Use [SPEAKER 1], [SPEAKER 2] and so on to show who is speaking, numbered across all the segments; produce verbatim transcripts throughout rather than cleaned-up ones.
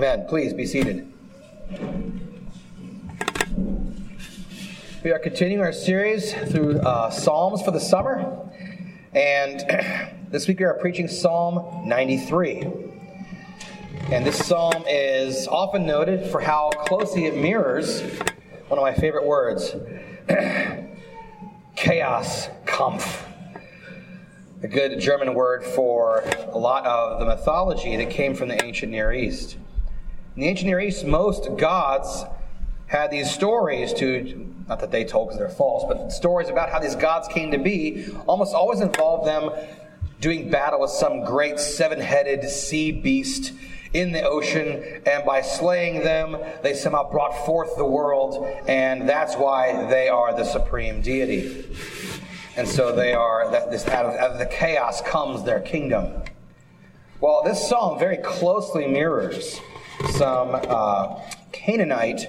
[SPEAKER 1] Amen. Please be seated. We are continuing our series through uh, Psalms for the summer. And this week we are preaching Psalm ninety-three. And this psalm is often noted for how closely it mirrors one of my favorite words, chaos, Kampf. A good German word for a lot of the mythology that came from the ancient Near East. In the ancient Near East, most gods had these stories to, not that they told because they're false, but stories about how these gods came to be almost always involved them doing battle with some great seven-headed sea beast in the ocean, and by slaying them, they somehow brought forth the world, and that's why they are the supreme deity. And so they are, that this out of, out of the chaos comes their kingdom. Well, this psalm very closely mirrors some uh, Canaanite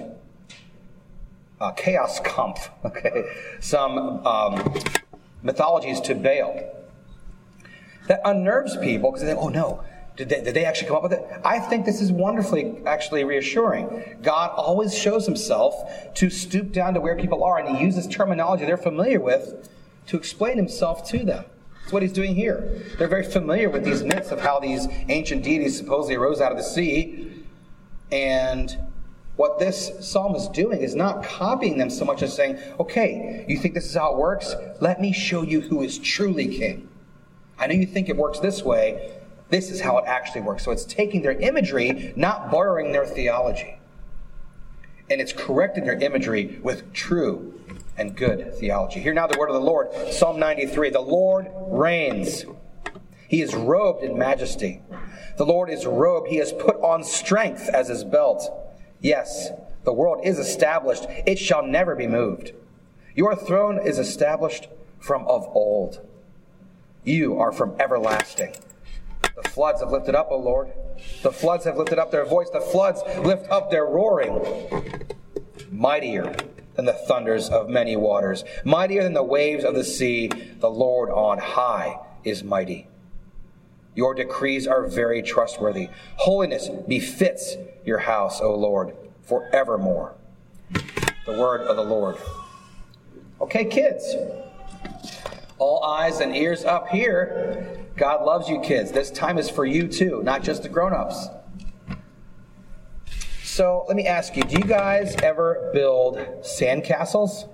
[SPEAKER 1] uh, chaos Kampf, okay, some um, mythologies to Baal. That unnerves people because they think, oh no, did they, did they actually come up with it? I think this is wonderfully actually reassuring. God always shows himself to stoop down to where people are, and he uses terminology they're familiar with to explain himself to them. That's what he's doing here. They're very familiar with these myths of how these ancient deities supposedly arose out of the sea. And what this psalm is doing is not copying them so much as saying, okay, you think this is how it works? Let me show you who is truly king. I know you think it works this way. This is how it actually works. So it's taking their imagery, not borrowing their theology. And it's correcting their imagery with true and good theology. Hear now the word of the Lord. Psalm ninety-three. The Lord reigns. He is robed in majesty. The Lord is robed. He has put on strength as his belt. Yes, the world is established. It shall never be moved. Your throne is established from of old. You are from everlasting. The floods have lifted up, O Lord. The floods have lifted up their voice. The floods lift up their roaring. Mightier than the thunders of many waters. Mightier than the waves of the sea. The Lord on high is mighty. Your decrees are very trustworthy. Holiness befits your house, O Lord, forevermore. The word of the Lord. Okay, kids. All eyes and ears up here. God loves you, kids. This time is for you too, not just the grown-ups. So let me ask you, do you guys ever build sandcastles?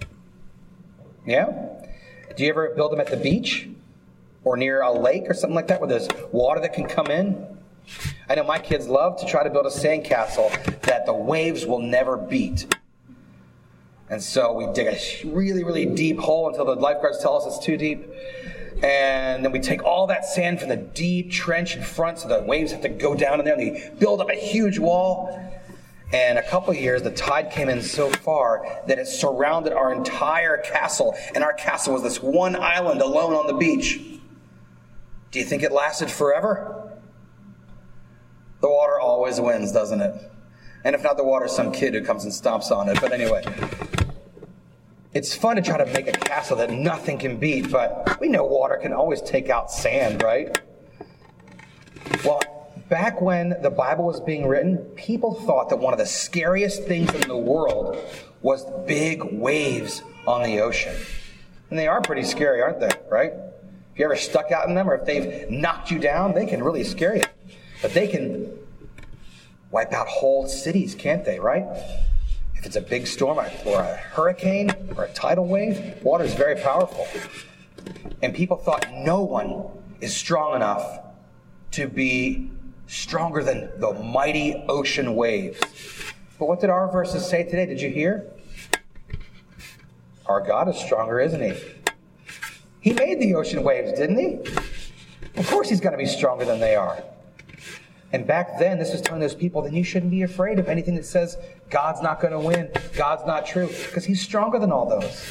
[SPEAKER 1] Yeah? Do you ever build them at the beach? Or near a lake or something like that where there's water that can come in? I know my kids love to try to build a sandcastle that the waves will never beat. And so we dig a really, really deep hole until the lifeguards tell us it's too deep. And then we take all that sand from the deep trench in front so the waves have to go down in there, and they build up a huge wall. And a couple of years, the tide came in so far that it surrounded our entire castle, and our castle was this one island alone on the beach. Do you think it lasted forever? The water always wins, doesn't it? And if not the water, some kid who comes and stomps on it. But anyway, it's fun to try to make a castle that nothing can beat, but we know water can always take out sand, right? Well, back when the Bible was being written, people thought that one of the scariest things in the world was big waves on the ocean. And they are pretty scary, aren't they, right? If you ever stuck out in them, or if they've knocked you down, they can really scare you. But they can wipe out whole cities, can't they, right? If it's a big storm or a hurricane or a tidal wave, water is very powerful. And people thought no one is strong enough to be stronger than the mighty ocean waves. But what did our verses say today? Did you hear? Our God is stronger, isn't he? He made the ocean waves, didn't he? Of course he's going to be stronger than they are. And back then, this was telling those people, then you shouldn't be afraid of anything that says God's not going to win, God's not true, because he's stronger than all those.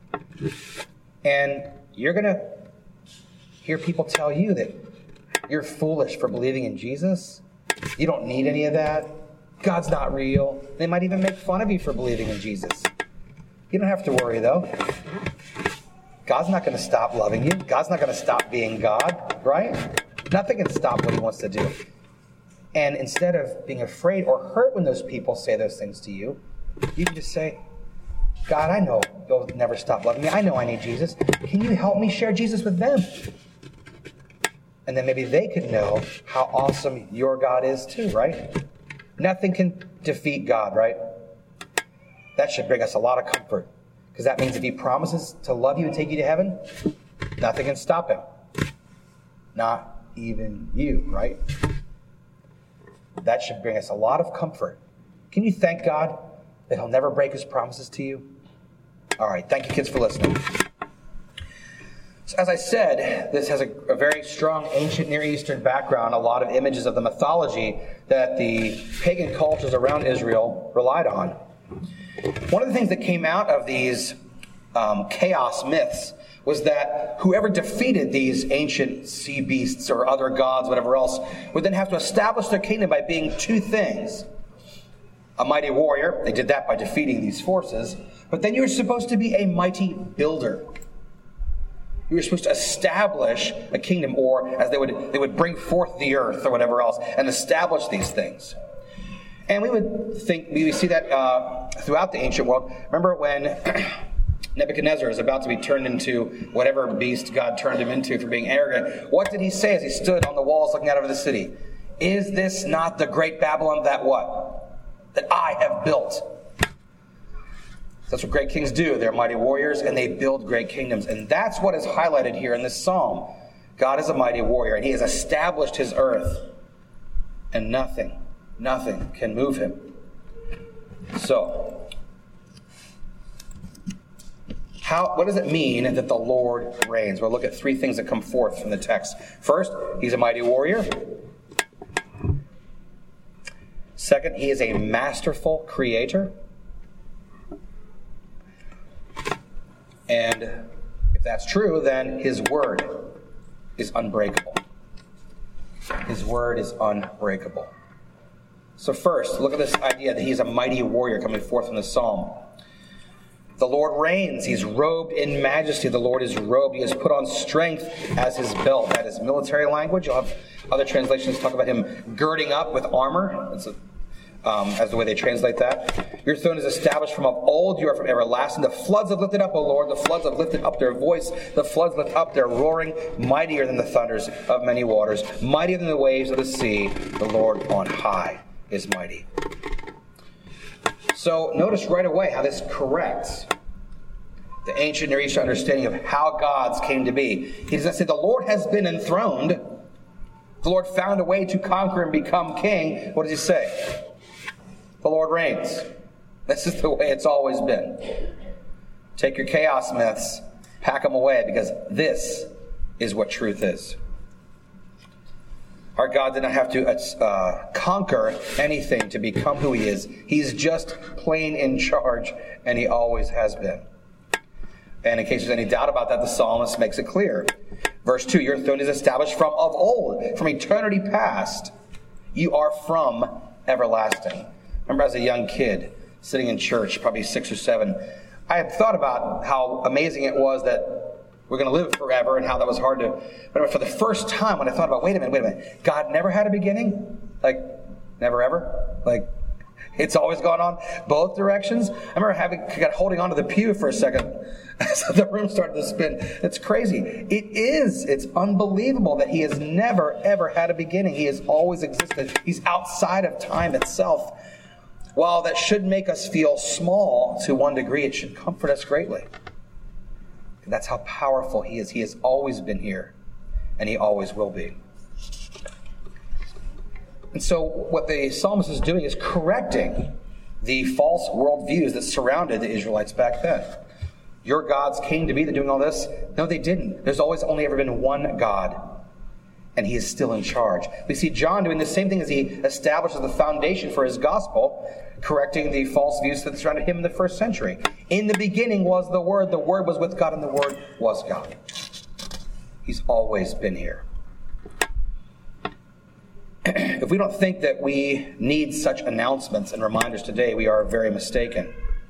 [SPEAKER 1] And you're going to hear people tell you that you're foolish for believing in Jesus. You don't need any of that. God's not real. They might even make fun of you for believing in Jesus. You don't have to worry, though. God's not going to stop loving you. God's not going to stop being God, right? Nothing can stop what he wants to do. And instead of being afraid or hurt when those people say those things to you, you can just say, God, I know you'll never stop loving me. I know I need Jesus. Can you help me share Jesus with them? And then maybe they could know how awesome your God is too, right? Nothing can defeat God, right? That should bring us a lot of comfort. Because that means if he promises to love you and take you to heaven, nothing can stop him. Not even you, right? That should bring us a lot of comfort. Can you thank God that he'll never break his promises to you? All right, thank you, kids, for listening. So as I said, this has a, a very strong ancient Near Eastern background, a lot of images of the mythology that the pagan cultures around Israel relied on. One of the things that came out of these um, chaos myths was that whoever defeated these ancient sea beasts or other gods, whatever else, would then have to establish their kingdom by being two things. A mighty warrior, they did that by defeating these forces, but then you were supposed to be a mighty builder. You were supposed to establish a kingdom, or as they would they would bring forth the earth or whatever else, and establish these things. And we would think, we would see that uh, throughout the ancient world. Remember when Nebuchadnezzar is about to be turned into whatever beast God turned him into for being arrogant. What did he say as he stood on the walls looking out over the city? Is this not the great Babylon that what? That I have built. That's what great kings do. They're mighty warriors and they build great kingdoms. And that's what is highlighted here in this psalm. God is a mighty warrior and he has established his earth. And nothing, nothing can move him. So, How, what does it mean that the Lord reigns? We'll look at three things that come forth from the text. First, he's a mighty warrior. Second, he is a masterful creator. And if that's true, then his word is unbreakable. His word is unbreakable. So first, look at this idea that he's a mighty warrior coming forth from the psalm. The Lord reigns. He's robed in majesty. The Lord is robed. He has put on strength as his belt. That is military language. You'll have other translations talk about him girding up with armor. That's a, um, as the way they translate that. Your throne is established from of old. You are from everlasting. The floods have lifted up, O Lord. The floods have lifted up their voice. The floods lift up their roaring, mightier than the thunders of many waters, mightier than the waves of the sea. The Lord on high is mighty. So notice right away how this corrects the ancient Near Eastern understanding of how gods came to be. He doesn't say the Lord has been enthroned. The Lord found a way to conquer and become king. What does he say? The Lord reigns. This is the way it's always been. Take your chaos myths, pack them away, because this is what truth is. Our God did not have to uh, conquer anything to become who he is. He's just plain in charge, and he always has been. And in case there's any doubt about that, the psalmist makes it clear. Verse two, your throne is established from of old, from eternity past. You are from everlasting. Remember as a young kid, sitting in church, probably six or seven, I had thought about how amazing it was that we're going to live forever and how that was hard to... But for the first time when I thought about, wait a minute, wait a minute. God never had a beginning? Like, never ever? Like, it's always gone on both directions? I remember having got holding on to the pew for a second as the room started to spin. It's crazy. It is. It's unbelievable that he has never, ever had a beginning. He has always existed. He's outside of time itself. While that should make us feel small to one degree, it should comfort us greatly. That's how powerful he is. He has always been here, and he always will be. And so what the psalmist is doing is correcting the false worldviews that surrounded the Israelites back then. Your gods came to be, they're doing all this. No, they didn't. There's always only ever been one God, and he is still in charge. We see John doing the same thing as he establishes the foundation for his gospel, correcting the false views that surrounded him in the first century. In the beginning was the Word, the Word was with God, and the Word was God. He's always been here. If we don't think that we need such announcements and reminders today, we are very mistaken.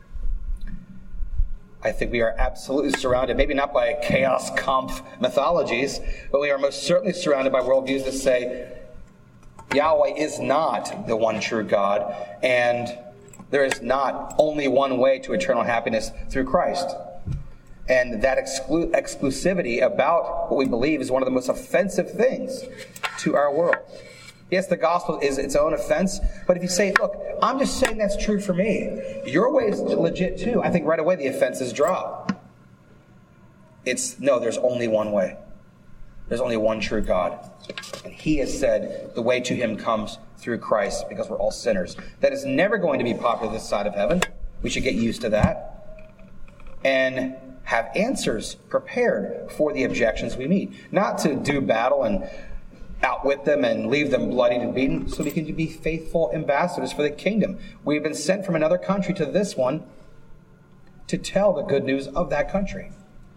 [SPEAKER 1] I think we are absolutely surrounded, maybe not by chaos Kampf mythologies, but we are most certainly surrounded by worldviews that say, Yahweh is not the one true God, and there is not only one way to eternal happiness through Christ. And that exclu- exclusivity about what we believe is one of the most offensive things to our world. Yes, the gospel is its own offense, but if you say, look, I'm just saying that's true for me, your way is legit too, I think right away the offenses drop. It's, no, there's only one way. There's only one true God. And he has said the way to him comes through Christ because we're all sinners. That is never going to be popular this side of heaven. We should get used to that. And have answers prepared for the objections we meet. Not to do battle and outwit them and leave them bloodied and beaten, so we can be faithful ambassadors for the kingdom. We've been sent from another country to this one to tell the good news of that country.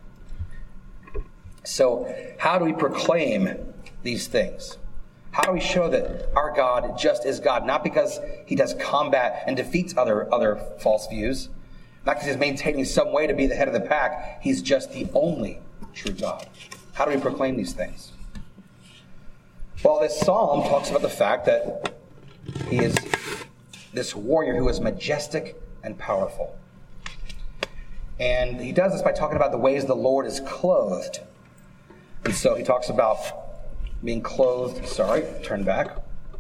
[SPEAKER 1] So how do we proclaim these things? How do we show that our God just is God? Not because he does combat and defeats other, other false views. Not because he's maintaining some way to be the head of the pack. He's just the only true God. How do we proclaim these things? Well, this psalm talks about the fact that he is this warrior who is majestic and powerful. And he does this by talking about the ways the Lord is clothed. And so he talks about being clothed, sorry, turn back,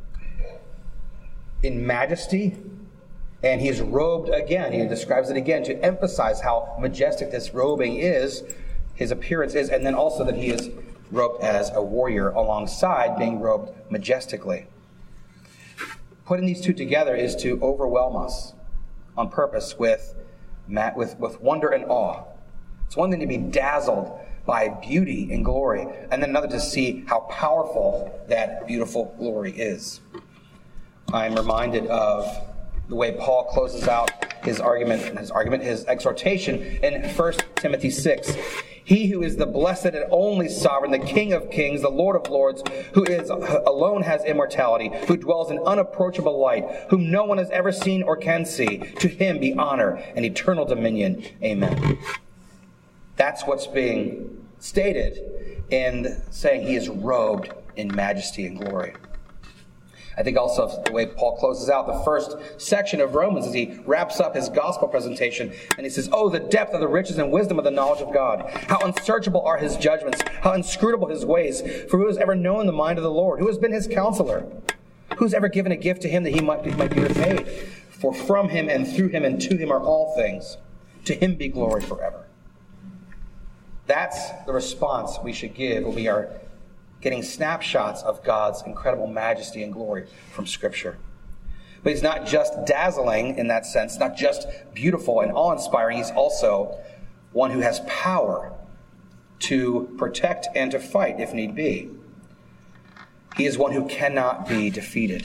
[SPEAKER 1] in majesty, and he is robed again. He describes it again to emphasize how majestic this robing is, his appearance is, and then also that he is robed as a warrior alongside being robed majestically. Putting these two together is to overwhelm us on purpose with, with, with wonder and awe. It's one thing to be dazzled by beauty and glory, and then another to see how powerful that beautiful glory is. I'm reminded of the way Paul closes out his argument, his argument, his exhortation in First Timothy six. He who is the blessed and only sovereign, the King of kings, the Lord of lords, who is alone has immortality, who dwells in unapproachable light, whom no one has ever seen or can see, to him be honor and eternal dominion. Amen. That's what's being stated in saying he is robed in majesty and glory. I think also the way Paul closes out the first section of Romans as he wraps up his gospel presentation, and he says, oh, the depth of the riches and wisdom of the knowledge of God. How unsearchable are his judgments, how inscrutable his ways. For who has ever known the mind of the Lord? Who has been his counselor? Who has ever given a gift to him that he might be, might be repaid? For from him and through him and to him are all things. To him be glory forever. That's the response we should give when we are getting snapshots of God's incredible majesty and glory from Scripture. But he's not just dazzling in that sense, not just beautiful and awe-inspiring. He's also one who has power to protect and to fight if need be. He is one who cannot be defeated.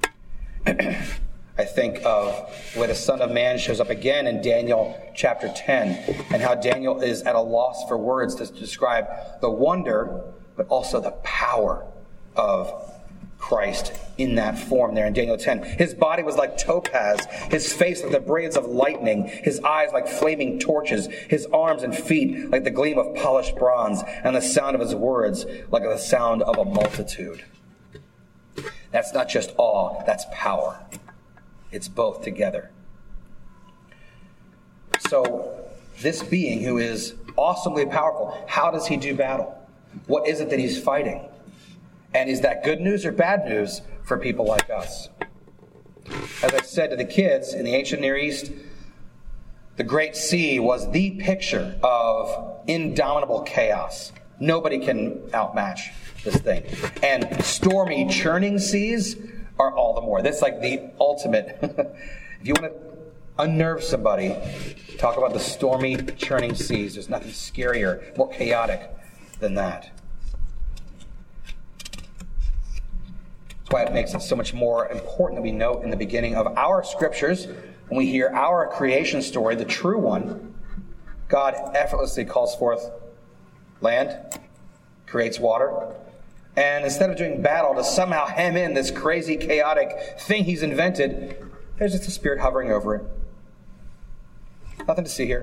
[SPEAKER 1] I think of where the Son of Man shows up again in Daniel chapter ten, and how Daniel is at a loss for words to describe the wonder, but also the power of Christ in that form there in Daniel ten. His body was like topaz, his face like the brilliance of lightning, his eyes like flaming torches, his arms and feet like the gleam of polished bronze, and the sound of his words like the sound of a multitude. That's not just awe, that's power. It's both together. So, this being who is awesomely powerful, how does he do battle? What is it that he's fighting? And is that good news or bad news for people like us? As I said to the kids, in the ancient Near East, the Great Sea was the picture of indomitable chaos. Nobody can outmatch this thing. And stormy, churning seas are all the more. That's like the ultimate. If you want to unnerve somebody, talk about the stormy, churning seas. There's nothing scarier, more chaotic than that. That's why it makes it so much more important that we note in the beginning of our scriptures, when we hear our creation story, the true one, God effortlessly calls forth land, creates water, and instead of doing battle to somehow hem in this crazy, chaotic thing he's invented, there's just a spirit hovering over it. Nothing to see here.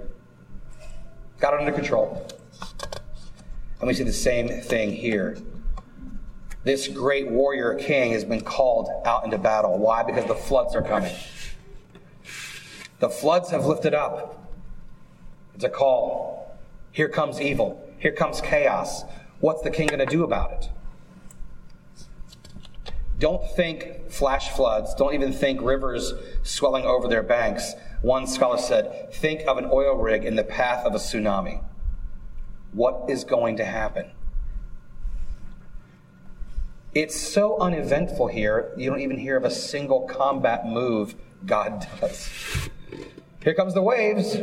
[SPEAKER 1] Got it under control. And we see the same thing here. This great warrior king has been called out into battle. Why? Because the floods are coming. The floods have lifted up. It's a call. Here comes evil. Here comes chaos. What's the king going to do about it? Don't think flash floods. Don't even think rivers swelling over their banks. One scholar said, think of an oil rig in the path of a tsunami. What is going to happen? It's so uneventful here, you don't even hear of a single combat move God does. Here comes the waves.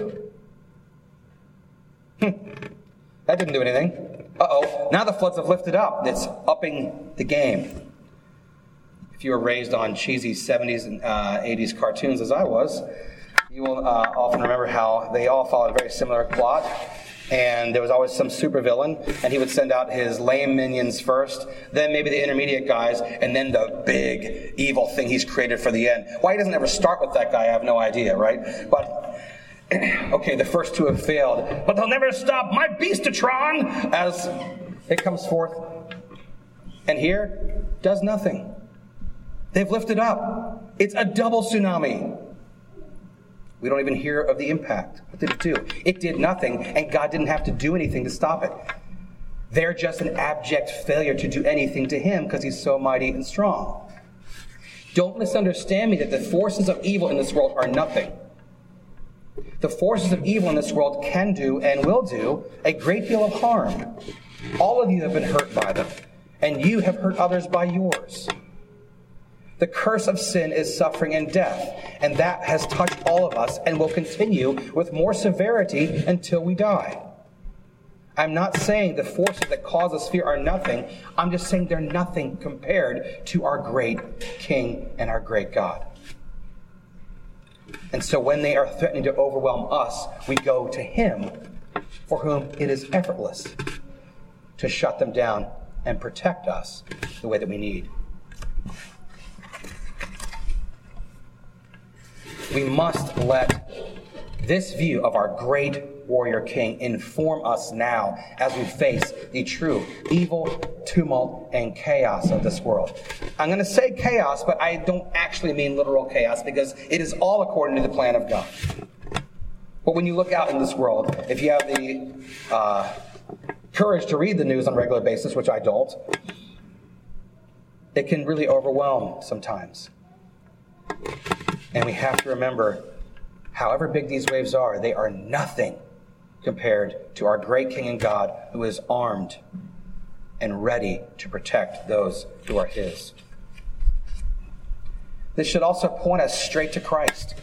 [SPEAKER 1] Hm. That didn't do anything. Uh-oh, now the floods have lifted up. It's upping the game. If you were raised on cheesy seventies and uh, eighties cartoons as I was, you will uh, often remember how they all followed a very similar plot. And there was always some supervillain, and he would send out his lame minions first, then maybe the intermediate guys, and then the big evil thing he's created for the end. Why he doesn't ever start with that guy, I have no idea, right? But, okay, the first two have failed, but they'll never stop my Beastatron as it comes forth. And here, does nothing. They've lifted up. It's a double tsunami. We don't even hear of the impact. What did it do? It did nothing, and God didn't have to do anything to stop it. They're just an abject failure to do anything to him because he's so mighty and strong. Don't misunderstand me that the forces of evil in this world are nothing. The forces of evil in this world can do and will do a great deal of harm. All of you have been hurt by them, and you have hurt others by yours. The curse of sin is suffering and death, and that has touched all of us and will continue with more severity until we die. I'm not saying the forces that cause us fear are nothing. I'm just saying they're nothing compared to our great King and our great God. And so when they are threatening to overwhelm us, we go to him, for whom it is effortless to shut them down and protect us the way that we need. We must let this view of our great warrior king inform us now as we face the true evil, tumult, and chaos of this world. I'm going to say chaos, but I don't actually mean literal chaos because it is all according to the plan of God. But when you look out in this world, if you have the uh, courage to read the news on a regular basis, which I don't, it can really overwhelm sometimes. And we have to remember, however big these waves are, they are nothing compared to our great King and God who is armed and ready to protect those who are his. This should also point us straight to Christ.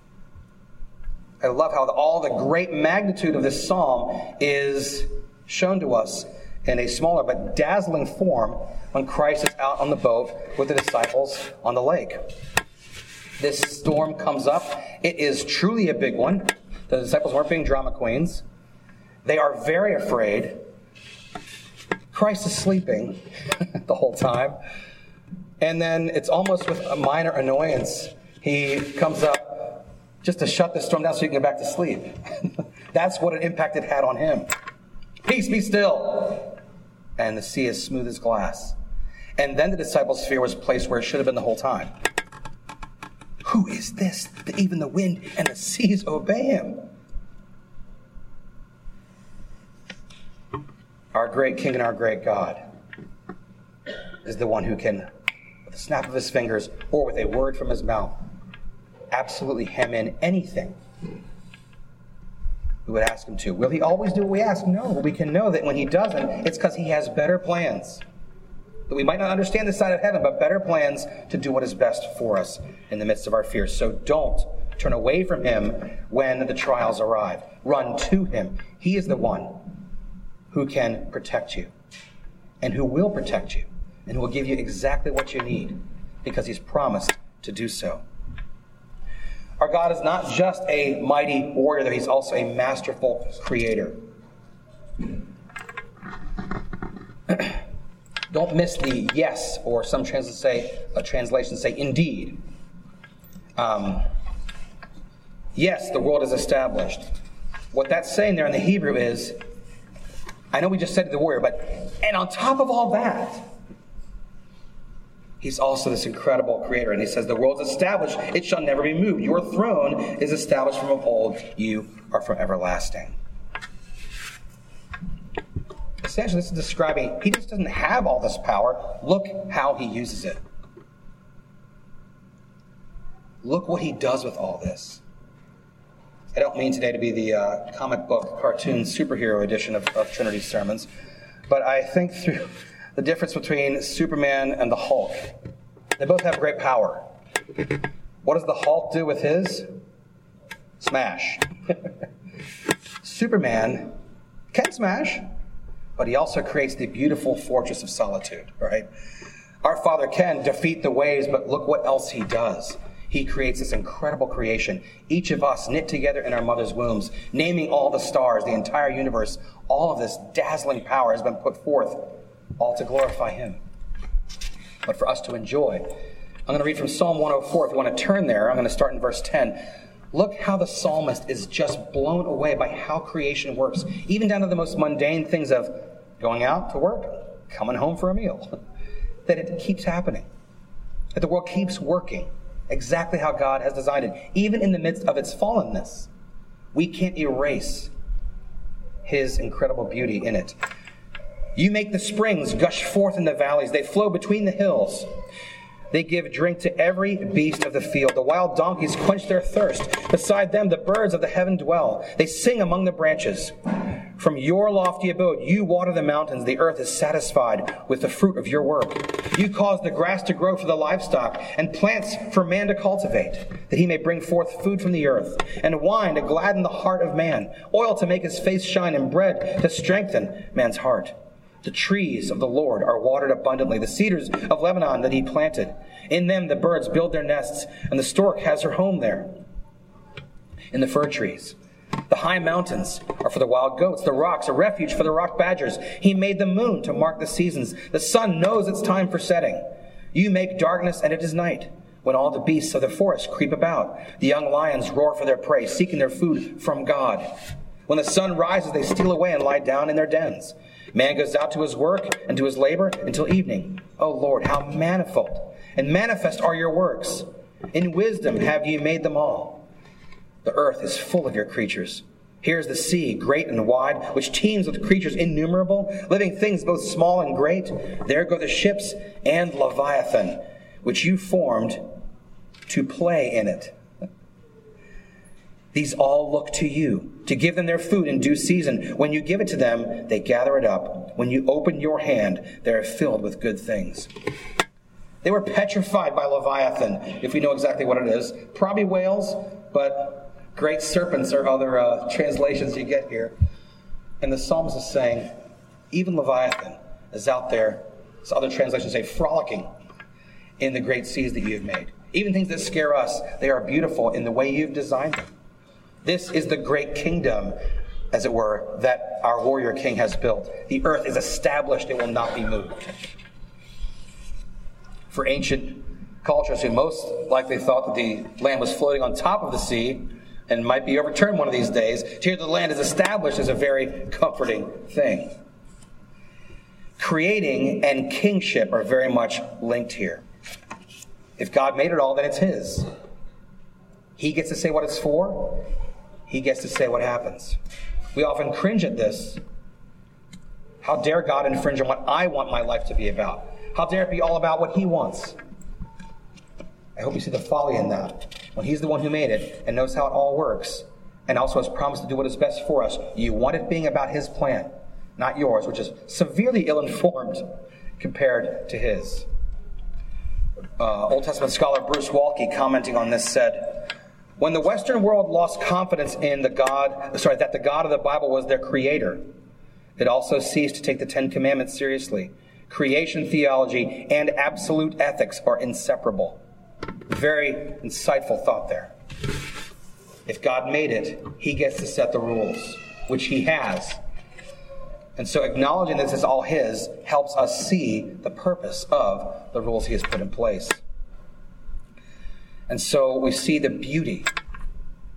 [SPEAKER 1] I love how all the great magnitude of this psalm is shown to us in a smaller but dazzling form when Christ is out on the boat with the disciples on the lake. This storm comes up. It is truly a big one. The disciples weren't being drama queens. They are very afraid. Christ is sleeping the whole time. And then it's almost with a minor annoyance. He comes up just to shut the storm down so he can get back to sleep. That's what an impact it had on him. Peace, be still. And the sea is smooth as glass. And then the disciples' fear was placed where it should have been the whole time. Who is this that even the wind and the seas obey him? Our great King and our great God is the one who can, with a snap of his fingers or with a word from his mouth, absolutely hem in anything we would ask him to. Will he always do what we ask? No, but we can know that when he doesn't, it's because he has better plans. That we might not understand this side of heaven, but better plans to do what is best for us in the midst of our fears. So don't turn away from him when the trials arrive. Run to him. He is the one who can protect you and who will protect you and who will give you exactly what you need because he's promised to do so. Our God is not just a mighty warrior, though he's also a masterful creator. Don't miss the yes, or some translations say, uh, translations say indeed. Um, yes, the world is established. What that's saying there in the Hebrew is, I know we just said to the warrior, but, and on top of all that, He's also this incredible creator. And he says, the world is established, it shall never be moved. Your throne is established from of old. You are from everlasting. Essentially, this is describing, he just doesn't have all this power. Look how he uses it. Look what he does with all this. I don't mean today to be the uh, comic book cartoon superhero edition of, of Trinity's sermons, but I think through the difference between Superman and the Hulk. They both have great power. What does the Hulk do with his? Smash. Superman can smash, but he also creates the beautiful fortress of solitude, right? Our Father can defeat the waves, but look what else he does. He creates this incredible creation, each of us knit together in our mother's wombs, naming all the stars, the entire universe. All of this dazzling power has been put forth, all to glorify him, but for us to enjoy. I'm going to read from Psalm one oh four. If you want to turn there, I'm going to start in verse ten. Look how the psalmist is just blown away by how creation works, even down to the most mundane things of going out to work, coming home for a meal, that it keeps happening, that the world keeps working exactly how God has designed it, even in the midst of its fallenness. We can't erase his incredible beauty in it. You make the springs gush forth in the valleys. They flow between the hills. They give drink to every beast of the field. The wild donkeys quench their thirst. Beside them, the birds of the heaven dwell. They sing among the branches. From your lofty abode, you water the mountains. The earth is satisfied with the fruit of your work. You cause the grass to grow for the livestock and plants for man to cultivate, that he may bring forth food from the earth, and wine to gladden the heart of man, oil to make his face shine, and bread to strengthen man's heart. The trees of the Lord are watered abundantly, the cedars of Lebanon that he planted. In them the birds build their nests, and the stork has her home there. In the fir trees, the high mountains are for the wild goats, the rocks a refuge for the rock badgers. He made the moon to mark the seasons. The sun knows its time for setting. You make darkness, and it is night, when all the beasts of the forest creep about. The young lions roar for their prey, seeking their food from God. When the sun rises, they steal away and lie down in their dens. Man goes out to his work and to his labor until evening. O Lord, how manifold and manifest are your works. In wisdom have you made them all. The earth is full of your creatures. Here is the sea, great and wide, which teems with creatures innumerable, living things both small and great. There go the ships and Leviathan, which you formed to play in it. These all look to you, to give them their food in due season. When you give it to them, they gather it up. When you open your hand, they are filled with good things. They were petrified by Leviathan, if we know exactly what it is. Probably whales, but great serpents are other uh, translations you get here. And the psalmist is saying, even Leviathan is out there, as other translations say, frolicking in the great seas that you have made. Even things that scare us, they are beautiful in the way you've designed them. This is the great kingdom, as it were, that our warrior king has built. The earth is established, it will not be moved. For ancient cultures who most likely thought that the land was floating on top of the sea and might be overturned one of these days, to hear the land is established is a very comforting thing. Creating and kingship are very much linked here. If God made it all, then it's his. He gets to say what it's for. He gets to say what happens. We often cringe at this. How dare God infringe on what I want my life to be about? How dare it be all about what he wants? I hope you see the folly in that. When he's the one who made it and knows how it all works, and also has promised to do what is best for us, you want it being about his plan, not yours, which is severely ill-informed compared to his. Uh, Old Testament scholar Bruce Waltke, commenting on this, said, when the Western world lost confidence in the God, sorry, that the God of the Bible was their creator, it also ceased to take the Ten Commandments seriously. Creation theology and absolute ethics are inseparable. Very insightful thought there. If God made it, he gets to set the rules, which he has. And so acknowledging this is all his helps us see the purpose of the rules he has put in place. And so we see the beauty,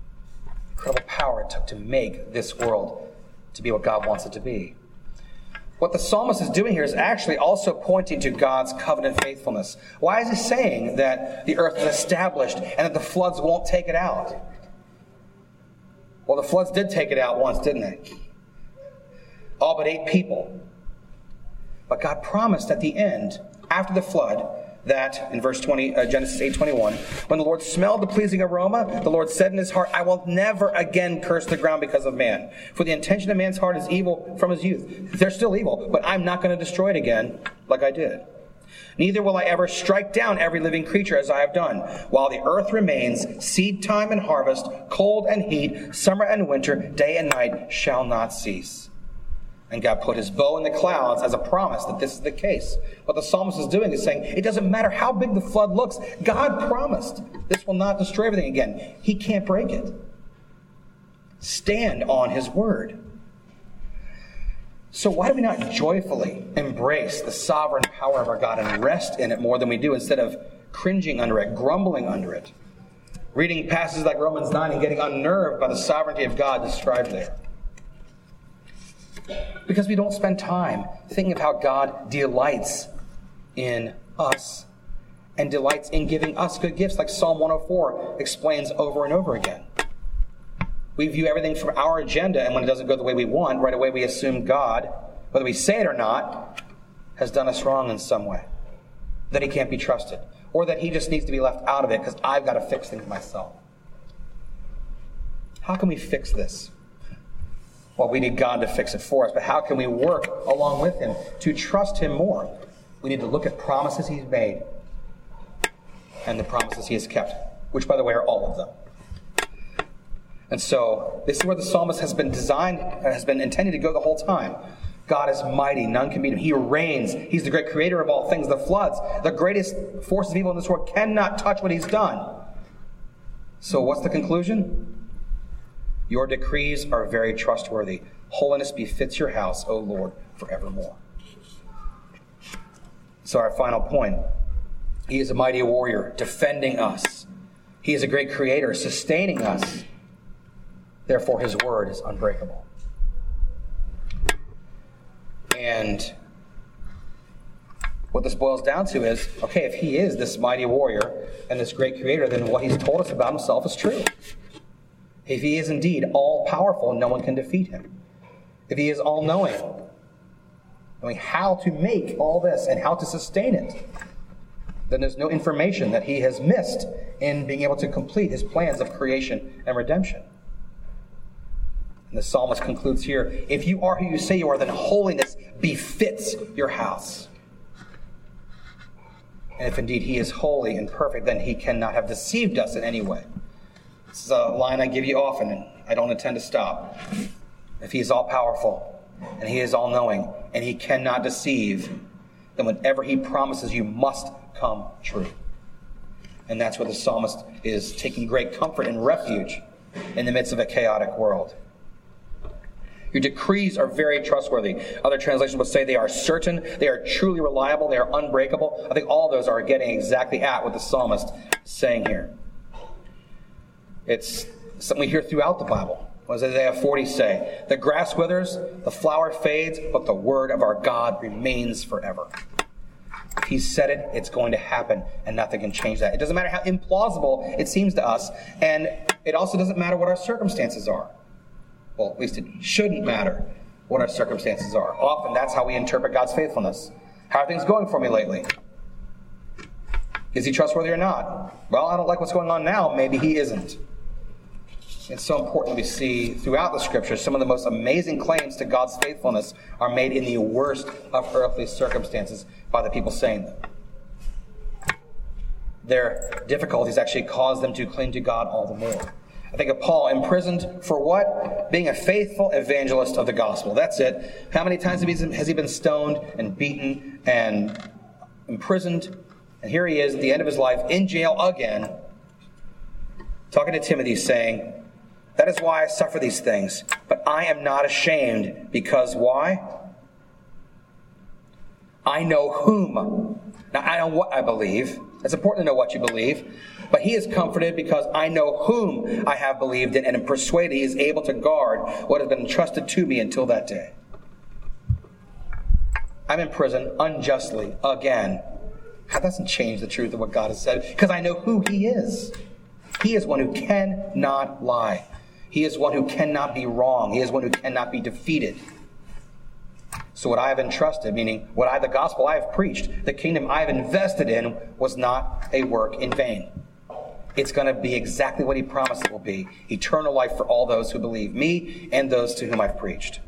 [SPEAKER 1] incredible power it took to make this world to be what God wants it to be. What the psalmist is doing here is actually also pointing to God's covenant faithfulness. Why is he saying that the earth is established and that the floods won't take it out? Well, the floods did take it out once, didn't they? All but eight people. But God promised at the end, after the flood, that in verse twenty, uh, Genesis eight twenty-one, when the Lord smelled the pleasing aroma, the Lord said in his heart, I will never again curse the ground because of man. For the intention of man's heart is evil from his youth. They're still evil, but I'm not going to destroy it again like I did. Neither will I ever strike down every living creature as I have done. While the earth remains, seed time and harvest, cold and heat, summer and winter, day and night shall not cease. And God put his bow in the clouds as a promise that this is the case. What the psalmist is doing is saying, it doesn't matter how big the flood looks. God promised this will not destroy everything again. He can't break it. Stand on his word. So why do we not joyfully embrace the sovereign power of our God and rest in it more than we do, instead of cringing under it, grumbling under it, reading passages like Romans nine and getting unnerved by the sovereignty of God described there? Because we don't spend time thinking of how God delights in us and delights in giving us good gifts, like Psalm one oh four explains over and over again. We view everything from our agenda, and when it doesn't go the way we want, right away we assume God, whether we say it or not, has done us wrong in some way, that he can't be trusted, or that he just needs to be left out of it because I've got to fix things myself. How can we fix this? Well, we need God to fix it for us, but how can we work along with him to trust him more? We need to look at promises he's made and the promises he has kept, which, by the way, are all of them. And so this is where the psalmist has been designed, has been intended to go the whole time. God is mighty, none can beat him. He reigns. He's the great creator of all things. The floods, the greatest forces of evil in this world, cannot touch what he's done. So what's the conclusion? Your decrees are very trustworthy. Holiness befits your house, O Lord, forevermore. So our final point. He is a mighty warrior, defending us. He is a great creator, sustaining us. Therefore, his word is unbreakable. And what this boils down to is, okay, if he is this mighty warrior and this great creator, then what he's told us about himself is true. If he is indeed all-powerful, no one can defeat him. If he is all-knowing, knowing how to make all this and how to sustain it, then there's no information that he has missed in being able to complete his plans of creation and redemption. And the psalmist concludes here, if you are who you say you are, then holiness befits your house. And if indeed he is holy and perfect, then he cannot have deceived us in any way. This is a line I give you often, and I don't intend to stop. If he is all-powerful, and he is all-knowing, and he cannot deceive, then whatever he promises you must come true. And that's where the psalmist is taking great comfort and refuge in the midst of a chaotic world. Your decrees are very trustworthy. Other translations would say they are certain, they are truly reliable, they are unbreakable. I think all those are getting exactly at what the psalmist is saying here. It's something we hear throughout the Bible. What does Isaiah forty say? The grass withers, the flower fades, but the word of our God remains forever. If he said it, it's going to happen, and nothing can change that. It doesn't matter how implausible it seems to us, and it also doesn't matter what our circumstances are. Well, at least it shouldn't matter what our circumstances are. Often that's how we interpret God's faithfulness. How are things going for me lately? Is he trustworthy or not? Well, I don't like what's going on now. Maybe he isn't. It's so important that we see throughout the scriptures some of the most amazing claims to God's faithfulness are made in the worst of earthly circumstances by the people saying them. Their difficulties actually cause them to cling to God all the more. I think of Paul, imprisoned for what? Being a faithful evangelist of the gospel. That's it. How many times has he been stoned and beaten and imprisoned? And here he is at the end of his life in jail again, talking to Timothy, saying, that is why I suffer these things, but I am not ashamed, because why? I know whom. Now, I know what I believe. It's important to know what you believe. But he is comforted because I know whom I have believed in and am persuaded he is able to guard what has been entrusted to me until that day. I'm in prison unjustly again. That doesn't change the truth of what God has said, because I know who he is. He is one who cannot lie. He is one who cannot be wrong. He is one who cannot be defeated. So what I have entrusted, meaning what I, the gospel I have preached, the kingdom I have invested in, was not a work in vain. It's going to be exactly what he promised it will be. Eternal life for all those who believe, me and those to whom I've preached.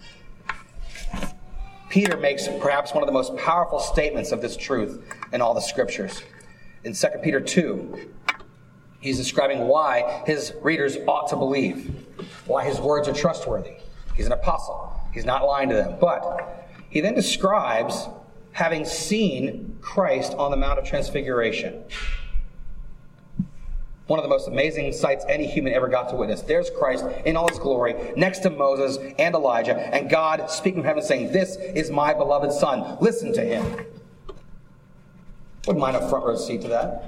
[SPEAKER 1] Peter makes perhaps one of the most powerful statements of this truth in all the scriptures. In Second Peter two, he's describing why his readers ought to believe, why his words are trustworthy. He's an apostle. He's not lying to them. But he then describes having seen Christ on the Mount of Transfiguration. One of the most amazing sights any human ever got to witness. There's Christ in all his glory, next to Moses and Elijah, and God speaking from heaven saying, "This is my beloved Son. Listen to him." Wouldn't mind a front row seat to that.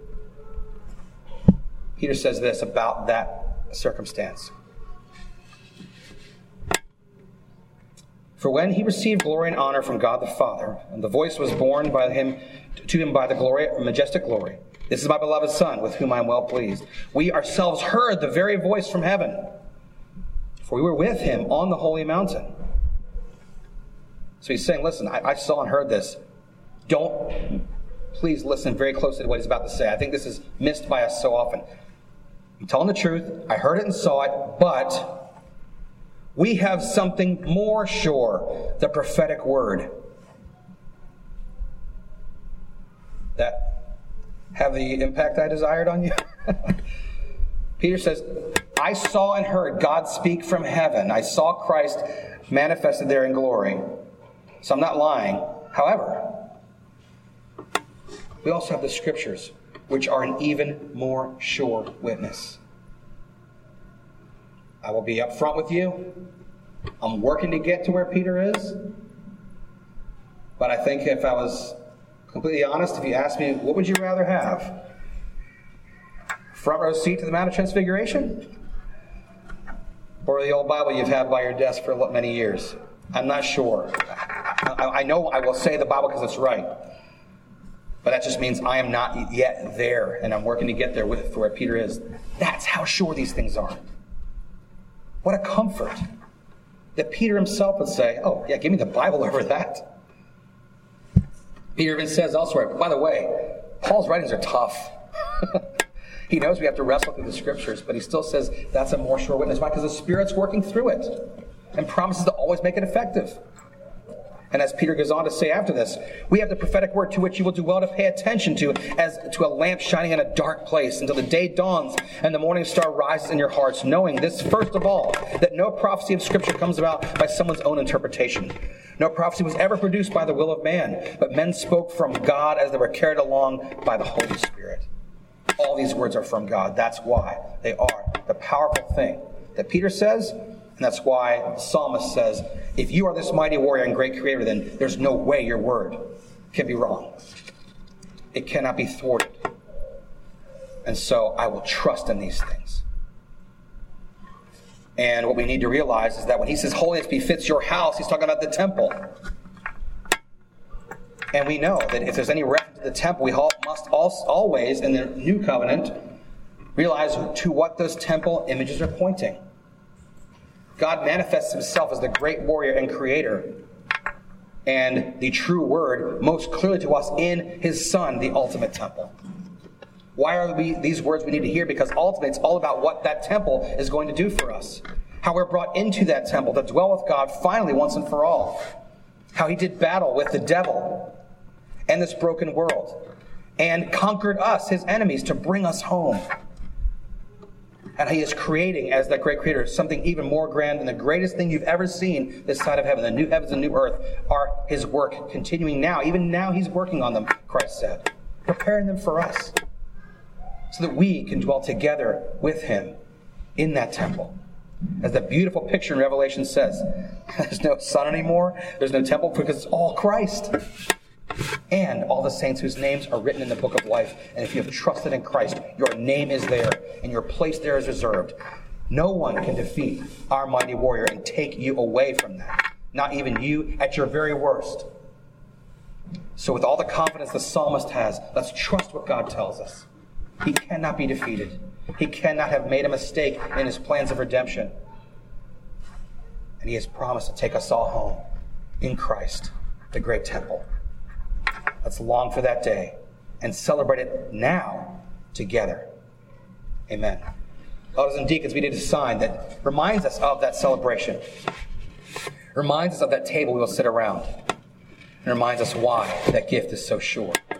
[SPEAKER 1] Peter says this about that circumstance. For when he received glory and honor from God the Father, and the voice was borne by him to him by the glory, majestic glory, "This is my beloved Son, with whom I am well pleased." We ourselves heard the very voice from heaven, for we were with him on the holy mountain. So he's saying, listen, I, I saw and heard this. Don't, please listen very closely to what he's about to say. I think this is missed by us so often. I'm telling the truth. I heard it and saw it, but we have something more sure, the prophetic word. That have the impact I desired on you? Peter says, I saw and heard God speak from heaven. I saw Christ manifested there in glory. So I'm not lying. However, we also have the scriptures, which are an even more sure witness. I will be up front with you. I'm working to get to where Peter is. But I think if I was completely honest, if you asked me, what would you rather have? Front row seat to the Mount of Transfiguration? Or the old Bible you've had by your desk for many years? I'm not sure. I, I know I will say the Bible because it's right. But that just means I am not yet there, and I'm working to get there with for where Peter is. That's how sure these things are. What a comfort that Peter himself would say, oh, yeah, give me the Bible over that. Peter even says elsewhere, by the way, Paul's writings are tough. He knows we have to wrestle through the scriptures, but he still says that's a more sure witness. Why? Because the Spirit's working through it and promises to always make it effective. And as Peter goes on to say after this, we have the prophetic word to which you will do well to pay attention to, as to a lamp shining in a dark place until the day dawns and the morning star rises in your hearts, knowing this first of all, that no prophecy of Scripture comes about by someone's own interpretation. No prophecy was ever produced by the will of man, but men spoke from God as they were carried along by the Holy Spirit. All these words are from God. That's why they are the powerful thing that Peter says. And that's why the psalmist says, if you are this mighty warrior and great creator, then there's no way your word can be wrong. It cannot be thwarted. And so I will trust in these things. And what we need to realize is that when he says holiness befits your house, he's talking about the temple. And we know that if there's any reference to the temple, we must always, in the new covenant, realize to what those temple images are pointing. God manifests himself as the great warrior and creator and the true word most clearly to us in his Son, the ultimate temple. Why are we, these words we need to hear? Because ultimately it's all about what that temple is going to do for us. How we're brought into that temple to dwell with God finally once and for all. How he did battle with the devil and this broken world and conquered us, his enemies, to bring us home. And he is creating, as that great creator, something even more grand than the greatest thing you've ever seen this side of heaven. The new heavens and new earth are his work, continuing now. Even now he's working on them, Christ said, preparing them for us so that we can dwell together with him in that temple. As the beautiful picture in Revelation says, there's no sun anymore, there's no temple, because it's all Christ. And all the saints whose names are written in the book of life. And if you have trusted in Christ, your name is there, and your place there is reserved. No one can defeat our mighty warrior and take you away from that. Not even you at your very worst. So with all the confidence the psalmist has, let's trust what God tells us. He cannot be defeated. He cannot have made a mistake in his plans of redemption. And he has promised to take us all home in Christ, the great temple. Let's long for that day and celebrate it now together. Amen. Elders and deacons, we need a sign that reminds us of that celebration. Reminds us of that table we will sit around. And reminds us why that gift is so sure.